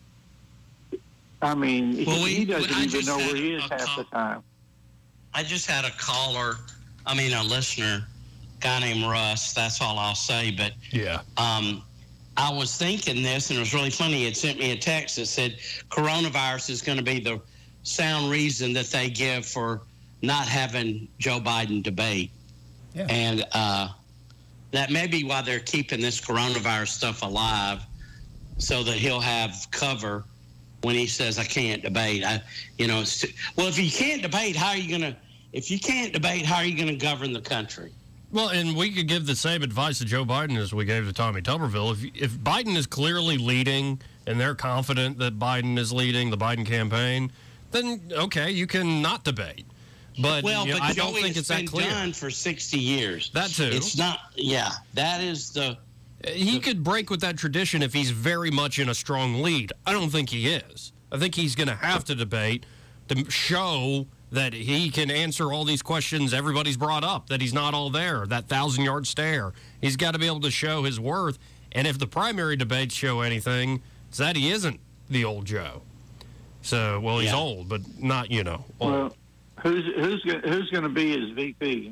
I mean, Well, we- he, he doesn't I even just know had where he a is half the time. I just had a caller, I mean, a listener, guy named Russ. That's all I'll say. But Yeah. um, I was thinking this, and it was really funny. He had sent me a text that said coronavirus is going to be the sound reason that they give for not having Joe Biden debate. Yeah. And uh, that may be why they're keeping this coronavirus stuff alive, so that he'll have cover when he says, I can't debate. I, you know, it's, well, if you can't debate, how are you going to, if you can't debate, how are you going to govern the country? Well, and we could give the same advice to Joe Biden as we gave to Tommy Tuberville. If if Biden is clearly leading and they're confident that Biden is leading the Biden campaign, then okay, you can not debate. But, well, you know, but I don't Joey, think it's that been clear. done for sixty years. That too. It's not. Yeah, that is the. He could break with that tradition if he's very much in a strong lead. I don't think he is. I think he's going to have to debate to show that he can answer all these questions everybody's brought up, that he's not all there, that thousand-yard stare. He's got to be able to show his worth. And if the primary debates show anything, it's that he isn't the old Joe. So, well, he's Yeah. old, but not, you know, old. Well, who's who's go- who's going to be his V P?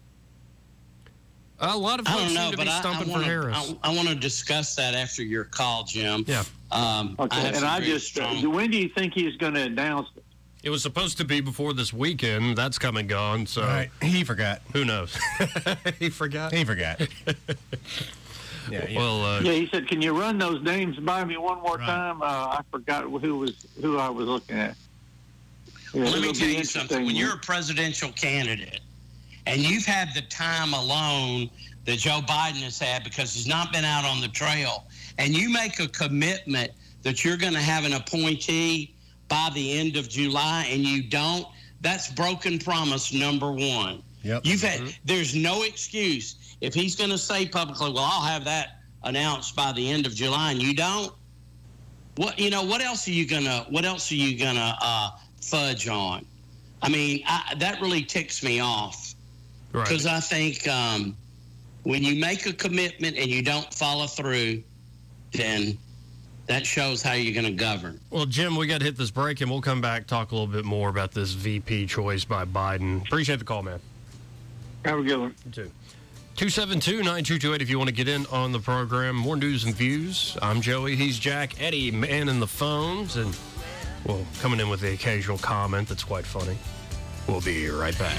A lot of I folks don't know, seem to but be I, I stumping want for Harris. to. I, I want to discuss that after your call, Jim. Yeah. Um, I Okay, have and some I very just uh, strong- when do you think he's going to announce it? It was supposed to be before this weekend. That's come and gone. So right. He forgot. Who knows? He forgot. He forgot. yeah, yeah. Well, uh, yeah. He said, "Can you run those names by me one more right. time?" Uh, I forgot who was who I was looking at. Yeah, well, let me tell you something. When you're a presidential candidate and you've had the time alone that Joe Biden has had because he's not been out on the trail, and you make a commitment that you're going to have an appointee by the end of July and you don't, that's broken promise number one. Yep. You've had, mm-hmm. There's no excuse. If he's going to say publicly, well, I'll have that announced by the end of July, and you don't, what, you know, what else are you going to, what else are you going to uh, fudge on? I mean, I, that really ticks me off. Because right. I think um, when you make a commitment and you don't follow through, then that shows how you're going to govern. Well, Jim, we got to hit this break, and we'll come back, talk a little bit more about this V P choice by Biden. Appreciate the call, man. Have a good one. You too. two seven two, nine two two eight if you want to get in on the program. More news and views. I'm Joey. He's Jack. Eddie, man in the phones. And, well, coming in with the occasional comment that's quite funny. We'll be right back.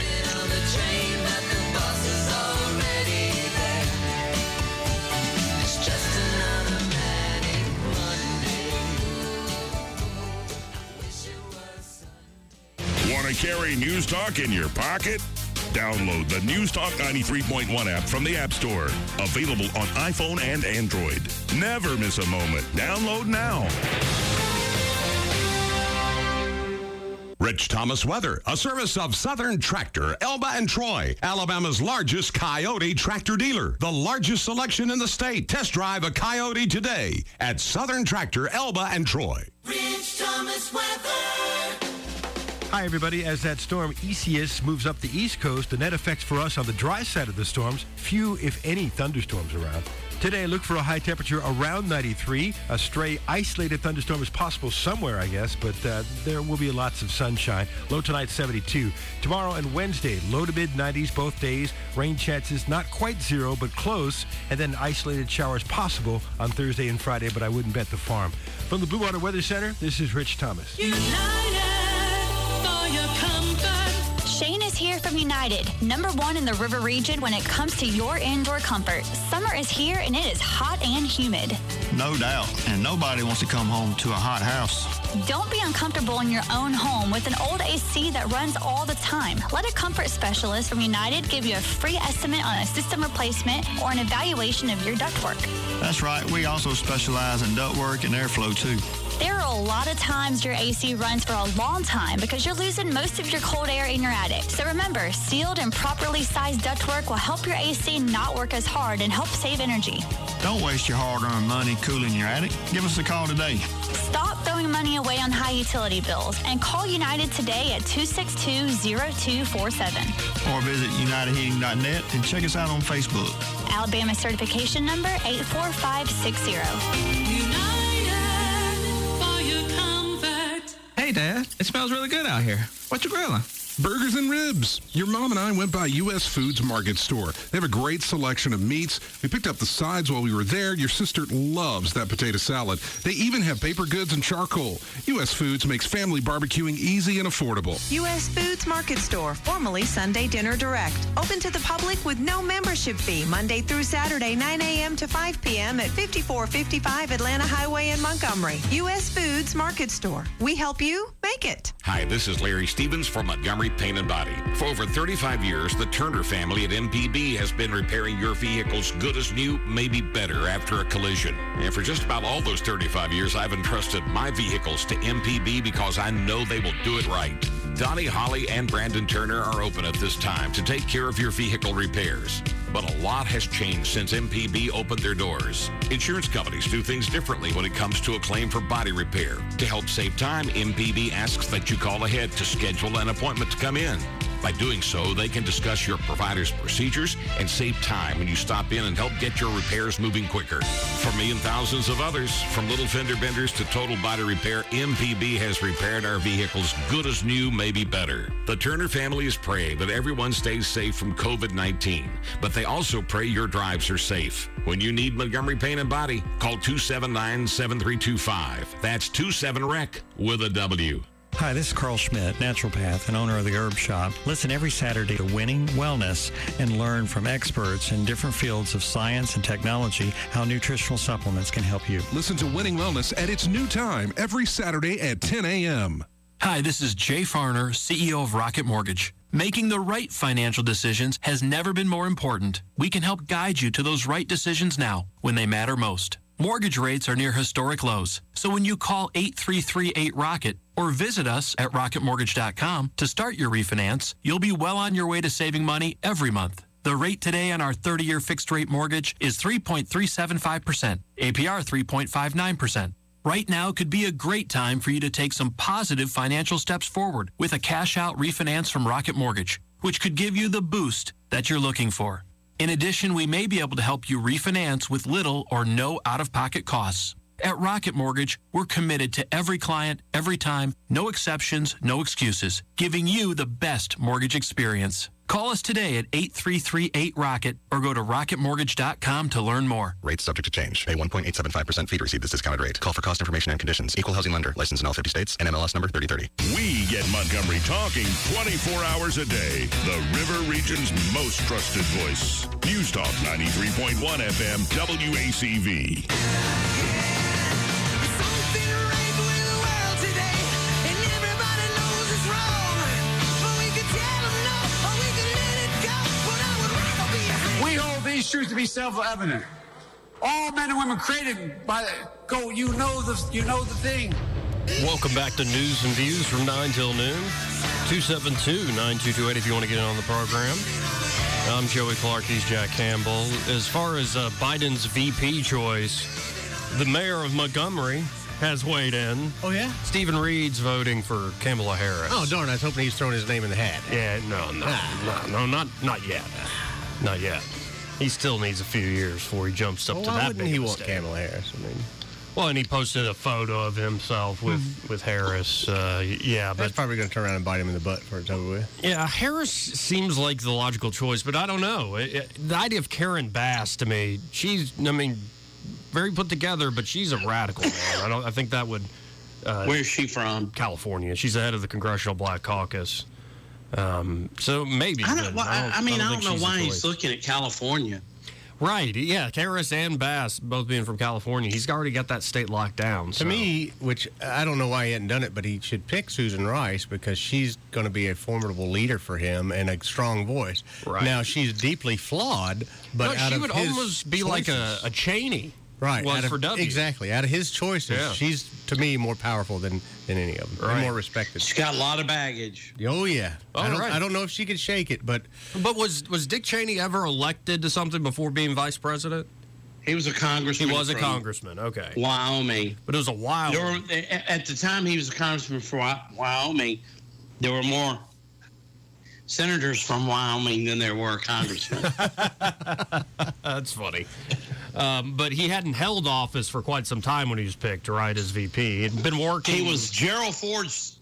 Want to carry News Talk in your pocket? Download the News Talk ninety-three point one app from the App Store. Available on iPhone and Android. Never miss a moment. Download now. Rich Thomas Weather, a service of Southern Tractor, Elba and Troy, Alabama's largest Coyote tractor dealer. The largest selection in the state. Test drive a Coyote today at Southern Tractor, Elba and Troy. Rich Thomas Weather. Hi, everybody. As that storm Isaias moves up the East Coast, the net effects for us on the dry side of the storms, few, if any, thunderstorms around. Today, look for a high temperature around ninety-three. A stray, isolated thunderstorm is possible somewhere, I guess, but uh, there will be lots of sunshine. Low tonight, seventy-two. Tomorrow and Wednesday, low to mid nineties both days. Rain chances not quite zero, but close. And then isolated showers possible on Thursday and Friday, but I wouldn't bet the farm. From the Blue Water Weather Center, this is Rich Thomas. Shane is here from United, number one in the river region when it comes to your indoor comfort. Summer is here and it is hot and humid. No doubt, and nobody wants to come home to a hot house. Don't be uncomfortable in your own home with an old A C that runs all the time. Let a comfort specialist from United give you a free estimate on a system replacement or an evaluation of your ductwork. That's right, we also specialize in ductwork and airflow too. There are a lot of times your A C runs for a long time because you're losing most of your cold air in your attic. So remember, sealed and properly sized ductwork will help your A C not work as hard and help save energy. Don't waste your hard-earned money cooling your attic. Give us a call today. Stop throwing money away on high utility bills and call United today at two six two, zero two four seven. Or visit united heating dot net and check us out on Facebook. Alabama certification number eight four five six zero. Hey, Dad, it smells really good out here. What you grilling? Burgers and ribs. Your mom and I went by U S Foods Market Store. They have a great selection of meats. We picked up the sides while we were there. Your sister loves that potato salad. They even have paper goods and charcoal. U S Foods makes family barbecuing easy and affordable. U S Foods Market Store, formerly Sunday Dinner Direct. Open to the public with no membership fee, Monday through Saturday, nine a.m. to five p.m. at fifty-four fifty-five Atlanta Highway in Montgomery. U S Foods Market Store. We help you make it. Hi, this is Larry Stevens from Montgomery Paint and Body. For over thirty-five years, the Turner family at M P B has been repairing your vehicle's good as new, maybe better after a collision. And for just about all those thirty-five years, I've entrusted my vehicles to M P B because I know they will do it right. Donnie, Holly, and Brandon Turner are open at this time to take care of your vehicle repairs. But a lot has changed since M P B opened their doors. Insurance companies do things differently when it comes to a claim for body repair. To help save time, M P B asks that you call ahead to schedule an appointment to come in. By doing so, they can discuss your provider's procedures and save time when you stop in and help get your repairs moving quicker. For me and thousands of others, from little fender benders to total body repair, M P B has repaired our vehicles good as new, maybe better. The Turner family is praying that everyone stays safe from covid nineteen, but they also pray your drives are safe. When you need Montgomery Paint and Body, call two seven nine, seven three two five. That's two seven R E C with a W. Hi, this is Carl Schmidt, naturopath and owner of the Herb Shop. Listen every Saturday to Winning Wellness and learn from experts in different fields of science and technology how nutritional supplements can help you. Listen to Winning Wellness at its new time every Saturday at ten a.m. Hi, this is Jay Farner, C E O of Rocket Mortgage. Making the right financial decisions has never been more important. We can help guide you to those right decisions now when they matter most. Mortgage rates are near historic lows. So when you call eight three three eight ROCKET or visit us at rocket mortgage dot com to start your refinance, you'll be well on your way to saving money every month. The rate today on our thirty-year fixed-rate mortgage is three point three seven five percent, A P R three point five nine percent. Right now could be a great time for you to take some positive financial steps forward with a cash-out refinance from Rocket Mortgage, which could give you the boost that you're looking for. In addition, we may be able to help you refinance with little or no out-of-pocket costs. At Rocket Mortgage, we're committed to every client, every time, no exceptions, no excuses, giving you the best mortgage experience. Call us today at eight three three eight ROCKET or go to rocket mortgage dot com to learn more. Rates subject to change. Pay one point eight seven five percent fee to receive this discounted rate. Call for cost information and conditions. Equal housing lender. Licensed in all fifty states. N M L S number thirty thirty. We get Montgomery talking twenty-four hours a day. The River Region's most trusted voice. News Talk ninety-three point one F M W A C V. These truths to be self-evident. All men and women created by go. You know the you know the thing. Welcome back to News and Views from nine till noon. two seven two, nine two two eight if you want to get in on the program. I'm Joey Clark. He's Jack Campbell. As far as uh, Biden's V P choice, the mayor of Montgomery has weighed in. Oh, yeah? Stephen Reed's voting for Kamala Harris. Oh, darn. I was hoping he's throwing his name in the hat. Yeah, no, no, Ah. no, no, not not yet. Not yet. He still needs a few years before he jumps up Well, to why that wouldn't big he of a want stage. Kamala Harris? I mean, Well, and he posted a photo of himself with, with Harris. Uh, yeah, that's but probably going to turn around and bite him in the butt for it's over with. yeah, Harris seems like the logical choice, but I don't know. It, it, the idea of Karen Bass to me, she's, I mean, very put together, but she's a radical man. I don't. I think that would. Uh, Where's she from? California. She's the head of the Congressional Black Caucus. Um, so maybe. I, but don't, well, I, I mean, I don't, think know she's the why he's choice. looking at California. Right, yeah, Harris and Bass both being from California. He's already got that state locked down. To me, which I don't know why he hadn't done it, but he should pick Susan Rice because she's going to be a formidable leader for him and a strong voice. Right. Now, she's deeply flawed, but no, out she of would his almost be like a, choices- a Cheney. Right, was out of- for W. exactly. Out of his choices, Yeah. she's to me more powerful than, than any of them, Right. and more respected. She's got a lot of baggage. Oh yeah, All I don't, right. I don't know if she could shake it, but But was was Dick Cheney ever elected to something before being vice president? He was a congressman. He was a from congressman. Okay, Wyoming. but it was a while. There were, at the time he was a congressman for Wy- Wyoming, there were more senators from Wyoming than there were congressmen. That's funny. Um, but he hadn't held office for quite some time when he was picked, right, as V P. He'd been working. He was Gerald Ford's.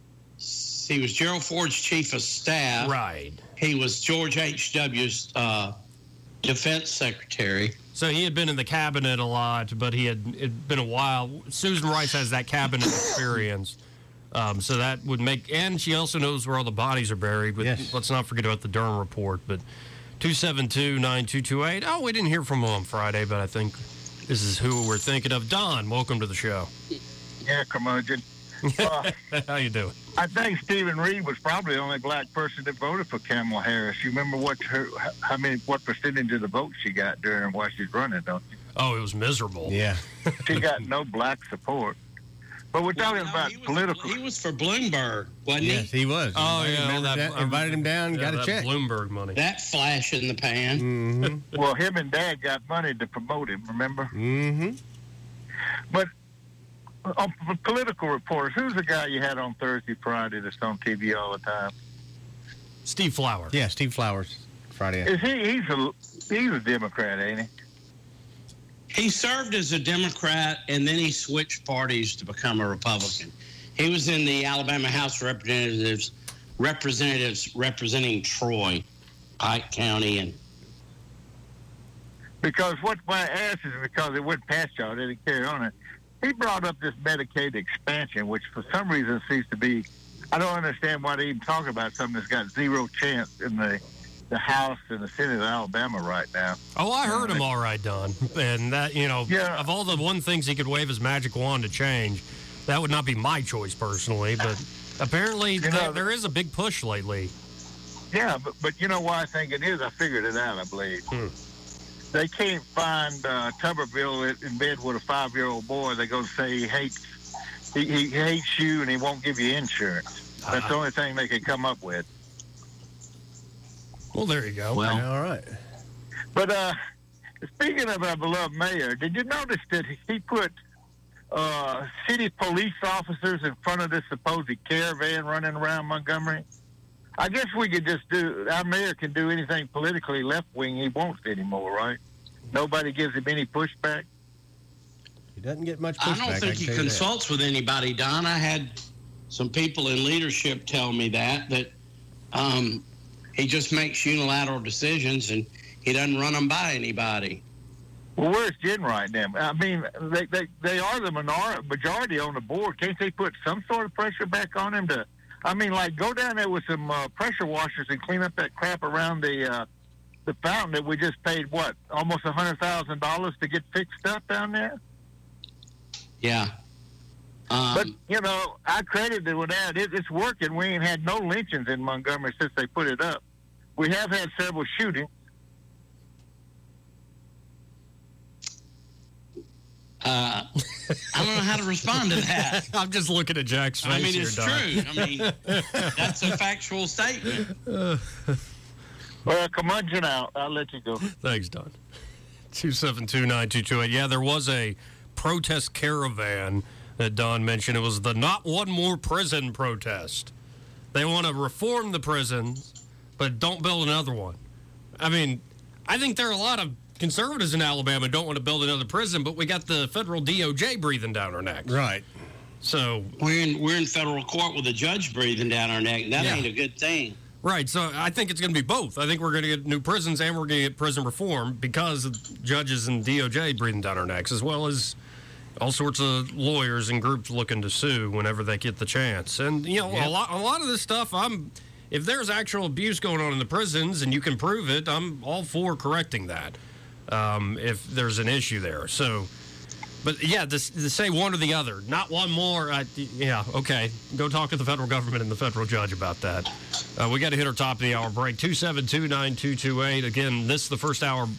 He was Gerald Ford's chief of staff. Right. He was George H W.'s uh, defense secretary. So he had been in the cabinet a lot, but he had it'd been a while. Susan Rice has that cabinet experience. Um, so that would make, and she also knows where all the bodies are buried. But Yes. let's not forget about the Durham report. But two seven two, nine two two eight. Oh, we didn't hear from him on Friday, but I think this is who we're thinking of. Don, welcome to the show. Yeah, curmudgeon. Uh, How you doing? I think Stephen Reed was probably the only black person that voted for Kamala Harris. You remember what her, how many, what percentage of the vote she got during while she's running, don't you? Oh, it was miserable. yeah. She got no black support. But we're talking no, about he was, political. He was for Bloomberg, wasn't Yes, he was. Oh, Invited- yeah, all remember that- that? Invited him down, Yeah, got a that check. Bloomberg money. he? That flash in the pan. Mm-hmm. Well, him and Dad got money to promote him, remember? Mm-hmm. But on p- political reporters, who's the guy you had on Thursday, Friday that's on T V all the time? Steve Flower. Yeah, Steve Flowers, Friday. Is he? He's a he's a Democrat, ain't he? He served as a Democrat, and then he switched parties to become a Republican. He was in the Alabama House of Representatives, representatives representing Troy, Pike County, and Because what why I asked is because it wouldn't pass y'all. They didn't carry on it. he brought up this Medicaid expansion, which for some reason seems to be, I don't understand why they even talk about something that's got zero chance in the the House and the Senate of Alabama right now. Oh, I heard him all right, Don. And that, you know, Yeah. of all the one things he could wave his magic wand to change, that would not be my choice personally, but apparently You there, know- there is a big push lately. Yeah, but, but you know why I think it is? I figured it out, I believe. Hmm. They can't find uh, Tuberville in bed with a five-year-old boy. They're going to say he hates, he, he hates you and he won't give you insurance. That's Uh-huh. the only thing they can come up with. Well, there you go. Well, all right. But uh, speaking of our beloved mayor, did you notice that he put uh, city police officers in front of this supposed caravan running around Montgomery? I guess we could just do, our mayor can do anything politically left-wing he wants anymore, right? Nobody gives him any pushback. He doesn't get much I pushback. don't think can he tell you that. consults with anybody, Don. I had some people in leadership tell me that, that um, he just makes unilateral decisions and he doesn't run them by anybody. Well, where's Jen right now? I mean, they, they, they are the minor, majority on the board. Can't they put some sort of pressure back on him to, I mean, like, go down there with some uh, pressure washers and clean up that crap around the uh, the fountain that we just paid, what, almost one hundred thousand dollars to get fixed up down there? Yeah. Um, But, you know, I credited with that. It, it's working. We ain't had no lynchings in Montgomery since they put it up. We have had several shootings. Uh, I don't know how to respond to that. I'm just looking at Jack's face I mean, here, it's Don. true. I mean, that's a factual statement. Well, come on, Jen out. I'll let you go. Thanks, Don. two seven two, nine two two eight. Yeah, there was a protest caravan that Don mentioned. It was the Not One More Prison protest. They want to reform the prisons, but don't build another one. I mean, I think there are a lot of conservatives in Alabama don't want to build another prison, but we got the federal D O J breathing down our necks. Right. So we're in we're in federal court with a judge breathing down our neck. That Yeah. ain't a good thing. Right, so I think it's going to be both. I think we're going to get new prisons and we're going to get prison reform because of judges and D O J breathing down our necks, as well as all sorts of lawyers and groups looking to sue whenever they get the chance. And, you know, Yep. a, lot, a lot of this stuff, I'm if there's actual abuse going on in the prisons and you can prove it, I'm all for correcting that um, if there's an issue there. So, but yeah, to, to say one or the other, not one more, I, yeah, okay. Go talk to the federal government and the federal judge about that. Uh, we got to hit our top of the hour break. two seven two, nine two two eight. Again, this is the first hour